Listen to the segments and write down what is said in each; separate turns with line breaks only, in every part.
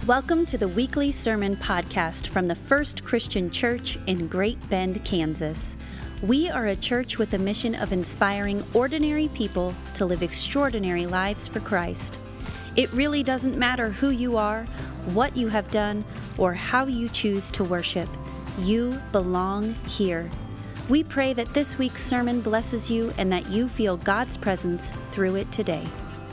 Welcome to the weekly sermon podcast from the First Christian Church in Great Bend, Kansas. We are a church with a mission of inspiring ordinary people to live extraordinary lives for Christ. It really doesn't matter who you are, what you have done, or how you choose to worship. You belong here. We pray that this week's sermon blesses you and that you feel God's presence through it today.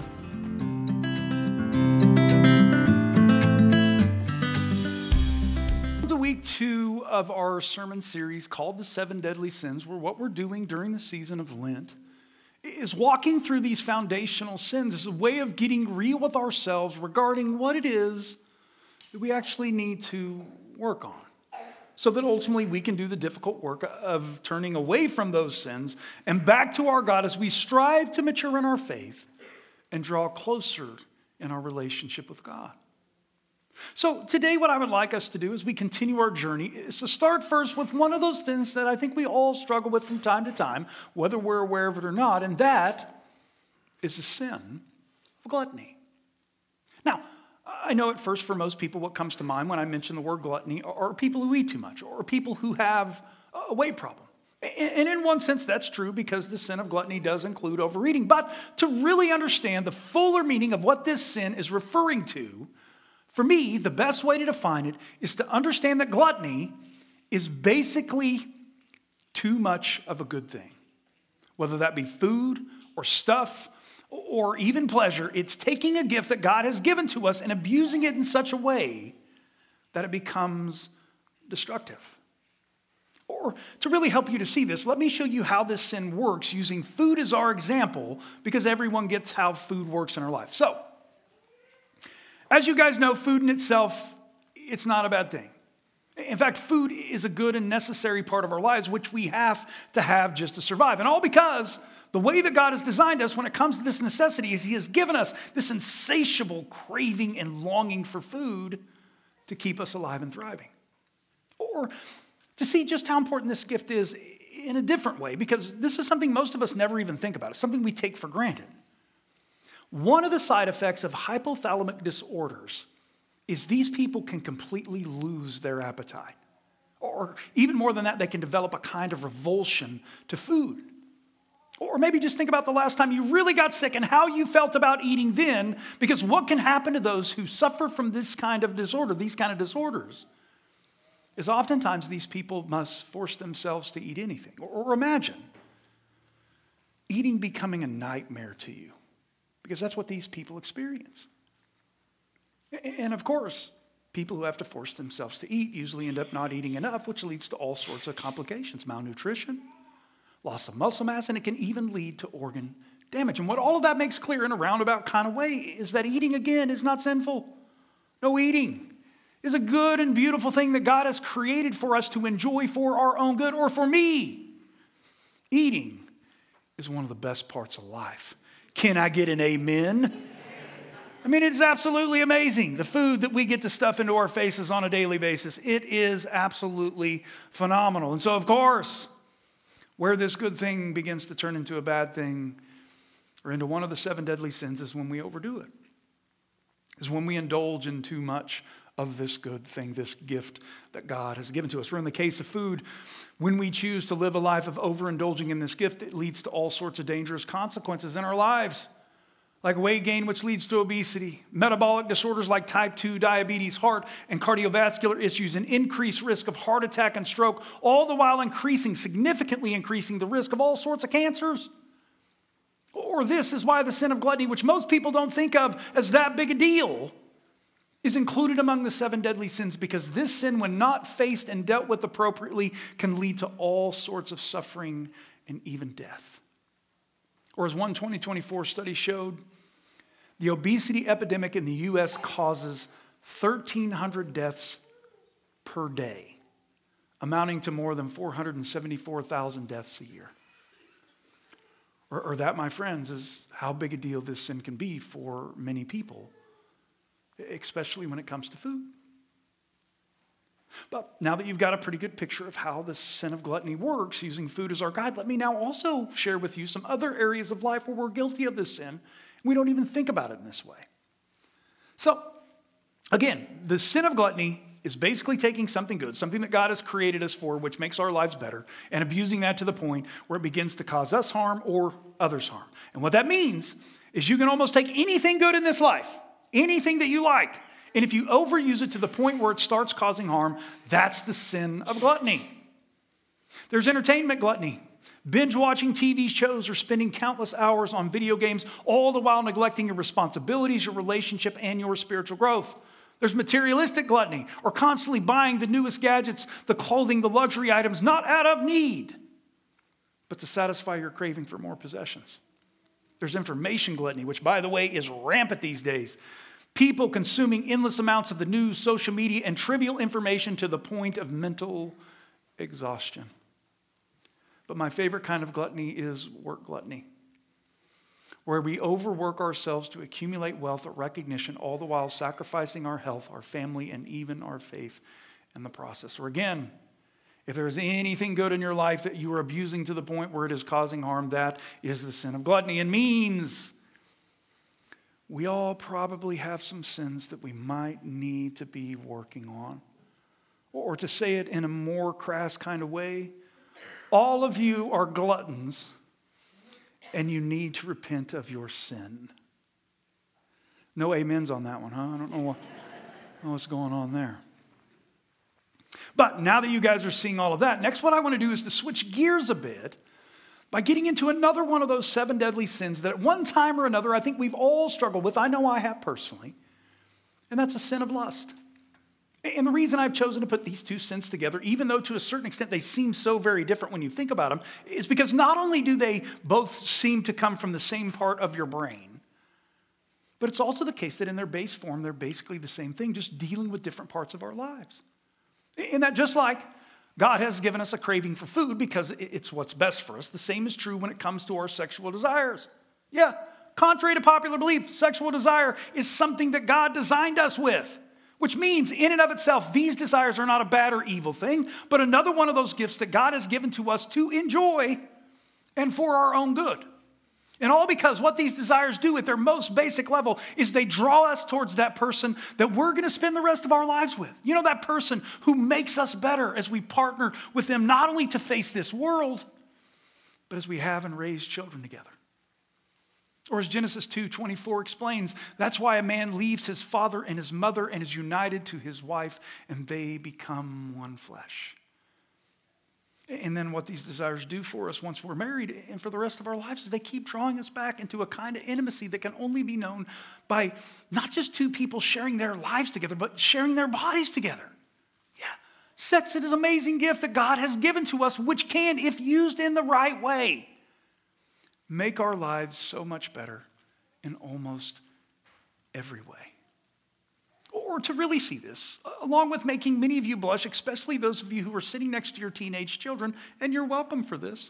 Week 2 of our sermon series called The 7 Deadly Sins, where what we're doing during the season of Lent is walking through these foundational sins as a way of getting real with ourselves regarding what it is that we actually need to work on, so that ultimately we can do the difficult work of turning away from those sins and back to our God as we strive to mature in our faith and draw closer in our relationship with God. So today what I would like us to do as we continue our journey is to start first with one of those things that I think we all struggle with from time to time, whether we're aware of it or not, and that is the sin of gluttony. Now, I know at first for most people what comes to mind when I mention the word gluttony are people who eat too much or people who have a weight problem. And in one sense, that's true because the sin of gluttony does include overeating. But to really understand the fuller meaning of what this sin is referring to, for me, the best way to define it is to understand that gluttony is basically too much of a good thing. Whether that be food or stuff or even pleasure, it's taking a gift that God has given to us and abusing it in such a way that it becomes destructive. Or to really help you to see this, let me show you how this sin works using food as our example, because everyone gets how food works in our life. So, as you guys know, food in itself, it's not a bad thing. In fact, food is a good and necessary part of our lives, which we have to have just to survive. And all because the way that God has designed us when it comes to this necessity is He has given us this insatiable craving and longing for food to keep us alive and thriving. Or to see just how important this gift is in a different way, because this is something most of us never even think about. It's something we take for granted. One of the side effects of hypothalamic disorders is these people can completely lose their appetite. Or even more than that, they can develop a kind of revulsion to food. Or maybe just think about the last time you really got sick and how you felt about eating then, because what can happen to those who suffer from this kind of disorder, these kind of disorders, is oftentimes these people must force themselves to eat anything. Or imagine eating becoming a nightmare to you. Because that's what these people experience. And of course, people who have to force themselves to eat usually end up not eating enough, which leads to all sorts of complications: malnutrition, loss of muscle mass, and it can even lead to organ damage. And what all of that makes clear in a roundabout kind of way is that eating, again, is not sinful. No, eating is a good and beautiful thing that God has created for us to enjoy for our own good, or for me. Eating is one of the best parts of life. Can I get an amen? I mean, it's absolutely amazing, the food that we get to stuff into our faces on a daily basis. It is absolutely phenomenal. And so, of course, where this good thing begins to turn into a bad thing or into one of the 7 deadly sins is when we overdo it, is when we indulge in too much of this good thing, this gift that God has given to us. Or in the case of food, when we choose to live a life of overindulging in this gift, it leads to all sorts of dangerous consequences in our lives, like weight gain, which leads to obesity, metabolic disorders like type 2 diabetes, heart and cardiovascular issues, and increased risk of heart attack and stroke, all the while significantly increasing the risk of all sorts of cancers. Or this is why the sin of gluttony, which most people don't think of as that big a deal, is included among the 7 deadly sins, because this sin, when not faced and dealt with appropriately, can lead to all sorts of suffering and even death. Or as one 2024 study showed, the obesity epidemic in the U.S. causes 1,300 deaths per day, amounting to more than 474,000 deaths a year. Or that, my friends, is how big a deal this sin can be for many people, especially when it comes to food. But now that you've got a pretty good picture of how the sin of gluttony works, using food as our guide, let me now also share with you some other areas of life where we're guilty of this sin. We don't even think about it in this way. So, Again, the sin of gluttony is basically taking something good, something that God has created us for, which makes our lives better, and abusing that to the point where it begins to cause us harm or others harm. And what that means is you can almost take anything good in this life, anything that you like, and if you overuse it to the point where it starts causing harm, that's the sin of gluttony. There's entertainment gluttony. Binge watching TV shows or spending countless hours on video games, all the while neglecting your responsibilities, your relationship, and your spiritual growth. There's materialistic gluttony, or constantly buying the newest gadgets, the clothing, the luxury items, not out of need, but to satisfy your craving for more possessions. There's information gluttony, which, by the way, is rampant these days. People consuming endless amounts of the news, social media, and trivial information to the point of mental exhaustion. But my favorite kind of gluttony is work gluttony, where we overwork ourselves to accumulate wealth or recognition, all the while sacrificing our health, our family, and even our faith in the process. Or again, if there is anything good in your life that you are abusing to the point where it is causing harm, that is the sin of gluttony. And means we all probably have some sins that we might need to be working on. Or to say it in a more crass kind of way, all of you are gluttons, and you need to repent of your sin. No amens on that one, huh? I don't know what's going on there. But now that you guys are seeing all of that, next what I want to do is to switch gears a bit by getting into another one of those 7 deadly sins that at one time or another I think we've all struggled with. I know I have personally. And that's the sin of lust. And the reason I've chosen to put these two sins together, even though to a certain extent they seem so very different when you think about them, is because not only do they both seem to come from the same part of your brain, but it's also the case that in their base form, they're basically the same thing, just dealing with different parts of our lives. And that just like God has given us a craving for food because it's what's best for us, the same is true when it comes to our sexual desires. Yeah, contrary to popular belief, sexual desire is something that God designed us with. Which means, in and of itself, these desires are not a bad or evil thing, but another one of those gifts that God has given to us to enjoy and for our own good. And all because what these desires do at their most basic level is they draw us towards that person that we're going to spend the rest of our lives with. You know, that person who makes us better as we partner with them, not only to face this world, but as we have and raise children together. Or as Genesis 2:24 explains, that's why a man leaves his father and his mother and is united to his wife, and they become one flesh. And then what these desires do for us once we're married and for the rest of our lives is they keep drawing us back into a kind of intimacy that can only be known by not just two people sharing their lives together, but sharing their bodies together. Yeah, sex is an amazing gift that God has given to us, which can, if used in the right way, make our lives so much better in almost every way. Or to really see this, along with making many of you blush, especially those of you who are sitting next to your teenage children, and you're welcome for this.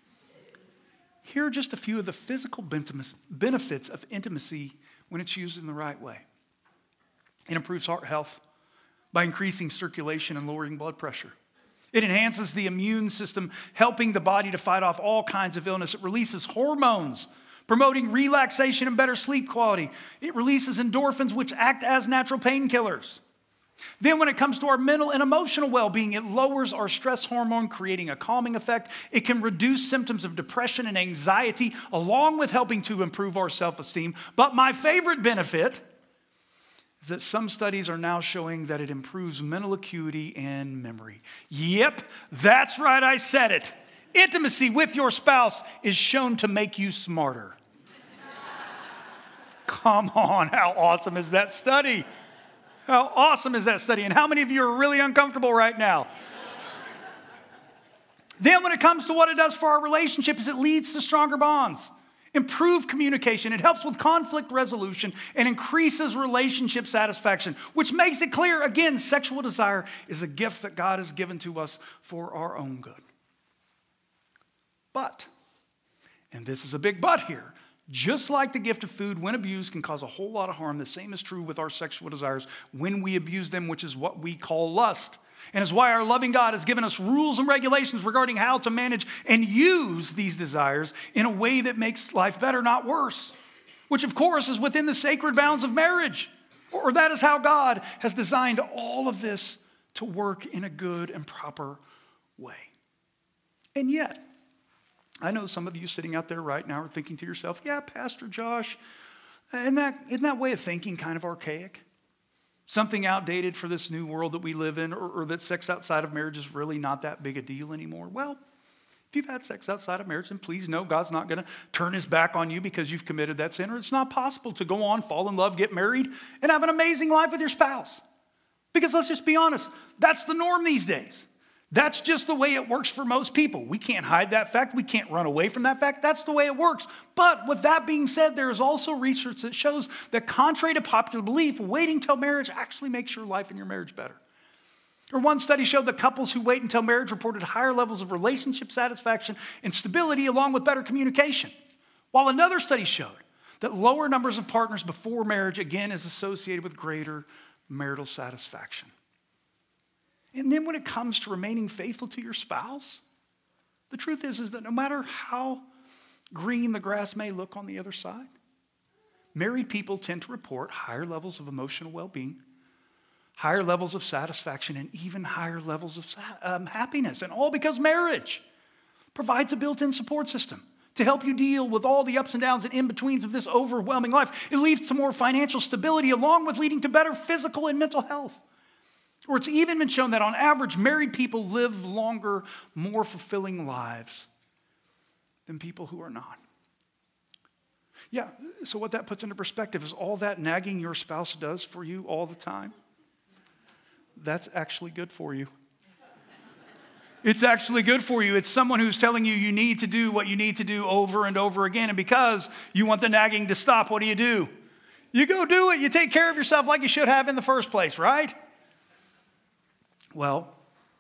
Here are just a few of the physical benefits of intimacy when it's used in the right way. It improves heart health by increasing circulation and lowering blood pressure. It enhances the immune system, helping the body to fight off all kinds of illness. It releases hormones, promoting relaxation and better sleep quality. It releases endorphins, which act as natural painkillers. Then when it comes to our mental and emotional well-being, it lowers our stress hormone, creating a calming effect. It can reduce symptoms of depression and anxiety, along with helping to improve our self-esteem. But my favorite benefit is that some studies are now showing that it improves mental acuity and memory. Yep, that's right, I said it. Intimacy with your spouse is shown to make you smarter. Come on, how awesome is that study? How awesome is that study? And how many of you are really uncomfortable right now? Then when it comes to what it does for our relationships, it leads to stronger bonds. Improved communication. It helps with conflict resolution and increases relationship satisfaction, which makes it clear, again, sexual desire is a gift that God has given to us for our own good. But, and this is a big but here, just like the gift of food, when abused, can cause a whole lot of harm, the same is true with our sexual desires when we abuse them, which is what we call lust. And is why our loving God has given us rules and regulations regarding how to manage and use these desires in a way that makes life better, not worse. Which, of course, is within the sacred bounds of marriage. Or that is how God has designed all of this to work in a good and proper way. And yet, I know some of you sitting out there right now are thinking to yourself, yeah, Pastor Josh, isn't that way of thinking kind of archaic? Something outdated for this new world that we live in, or that sex outside of marriage is really not that big a deal anymore? Well, if you've had sex outside of marriage, then please know God's not going to turn his back on you because you've committed that sin, or it's not possible to go on, fall in love, get married, and have an amazing life with your spouse. Because let's just be honest, that's the norm these days. That's just the way it works for most people. We can't hide that fact. We can't run away from that fact. That's the way it works. But with that being said, there is also research that shows that contrary to popular belief, waiting till marriage actually makes your life and your marriage better. Or one study showed that couples who wait until marriage reported higher levels of relationship satisfaction and stability along with better communication. While another study showed that lower numbers of partners before marriage, again, is associated with greater marital satisfaction. And then when it comes to remaining faithful to your spouse, the truth is that no matter how green the grass may look on the other side, married people tend to report higher levels of emotional well-being, higher levels of satisfaction, and even higher levels of happiness. And all because marriage provides a built-in support system to help you deal with all the ups and downs and in-betweens of this overwhelming life. It leads to more financial stability along with leading to better physical and mental health. Or it's even been shown that on average, married people live longer, more fulfilling lives than people who are not. Yeah, so what that puts into perspective is all that nagging your spouse does for you all the time, that's actually good for you. It's actually good for you. It's someone who's telling you you need to do what you need to do over and over again. And because you want the nagging to stop, what do? You go do it. You take care of yourself like you should have in the first place, right? Well,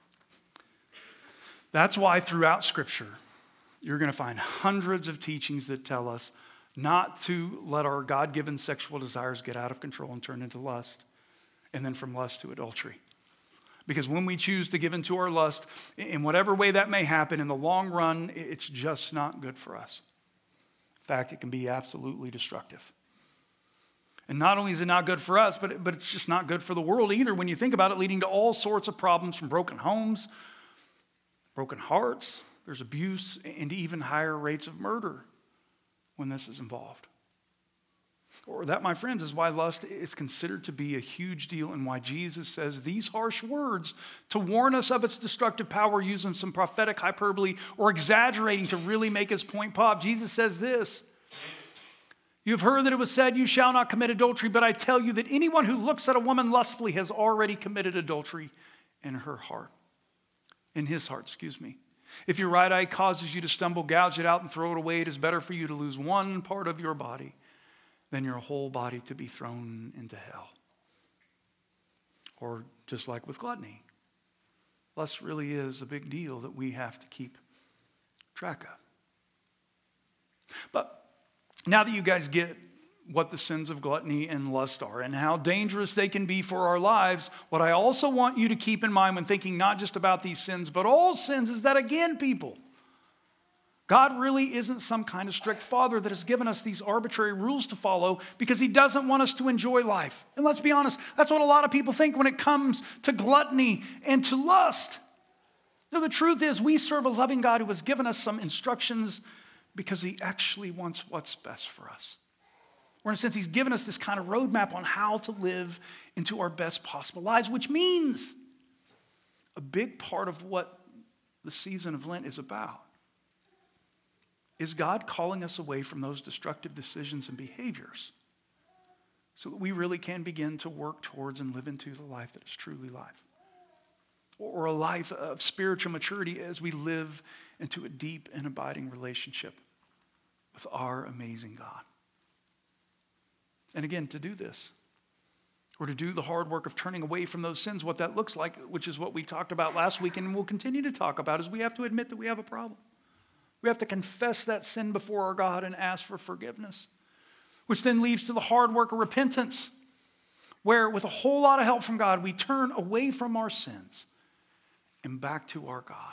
that's why throughout Scripture, you're going to find hundreds of teachings that tell us not to let our God-given sexual desires get out of control and turn into lust, and then from lust to adultery. Because when we choose to give into our lust, in whatever way that may happen, in the long run, it's just not good for us. In fact, it can be absolutely destructive. And not only is it not good for us, but it's just not good for the world either when you think about it, leading to all sorts of problems from broken homes, broken hearts, there's abuse, and even higher rates of murder when this is involved. Or that, my friends, is why lust is considered to be a huge deal and why Jesus says these harsh words to warn us of its destructive power using some prophetic hyperbole or exaggerating to really make his point pop. Jesus says this, "You've heard that it was said, you shall not commit adultery, but I tell you that anyone who looks at a woman lustfully has already committed adultery in his heart. If your right eye causes you to stumble, gouge it out and throw it away. It is better for you to lose one part of your body than your whole body to be thrown into hell." Or just like with gluttony, lust really is a big deal that we have to keep track of. But now that you guys get what the sins of gluttony and lust are and how dangerous they can be for our lives, what I also want you to keep in mind when thinking not just about these sins, but all sins is that, again, people, God really isn't some kind of strict father that has given us these arbitrary rules to follow because he doesn't want us to enjoy life. And let's be honest, that's what a lot of people think when it comes to gluttony and to lust. No, the truth is we serve a loving God who has given us some instructions because he actually wants what's best for us. Or in a sense, he's given us this kind of roadmap on how to live into our best possible lives, which means a big part of what the season of Lent is about is God calling us away from those destructive decisions and behaviors so that we really can begin to work towards and live into the life that is truly life. Or a life of spiritual maturity as we live into a deep and abiding relationship with our amazing God. And again, to do this, or to do the hard work of turning away from those sins, what that looks like, which is what we talked about last week and we'll continue to talk about, is we have to admit that we have a problem. We have to confess that sin before our God and ask for forgiveness, which then leads to the hard work of repentance, where with a whole lot of help from God, we turn away from our sins and back to our God.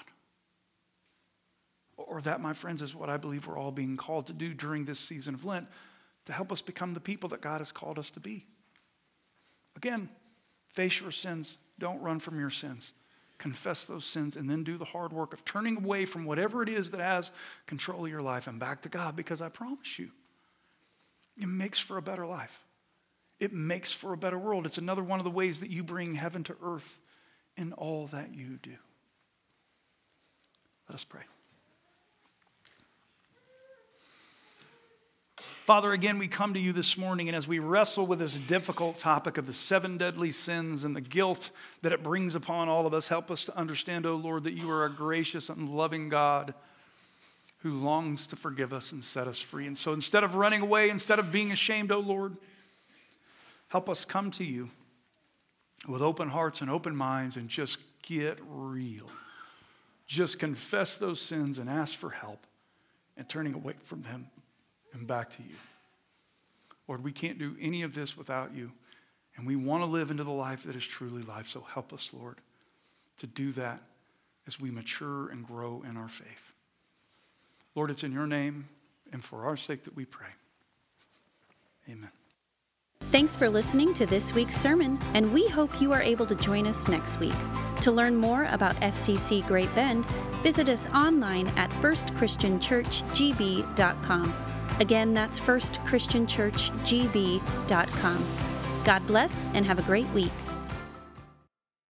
Or that, my friends, is what I believe we're all being called to do during this season of Lent, to help us become the people that God has called us to be. Again, face your sins. Don't run from your sins. Confess those sins and then do the hard work of turning away from whatever it is that has control of your life and back to God, because I promise you, it makes for a better life. It makes for a better world. It's another one of the ways that you bring heaven to earth in all that you do. Let us pray. Father, again, we come to you this morning, and as we wrestle with this difficult topic of the 7 deadly sins and the guilt that it brings upon all of us, help us to understand, oh Lord, that you are a gracious and loving God who longs to forgive us and set us free. And so instead of running away, instead of being ashamed, oh Lord, help us come to you with open hearts and open minds and just get real. Just confess those sins and ask for help and turning away from them and back to you. Lord, we can't do any of this without you, and we want to live into the life that is truly life. So help us, Lord, to do that as we mature and grow in our faith. Lord, it's in your name and for our sake that we pray. Amen.
Thanks for listening to this week's sermon, and we hope you are able to join us next week. To learn more about FCC Great Bend, visit us online at firstchristianchurchgb.com. Again, that's firstchristianchurchgb.com. God bless and have a great week.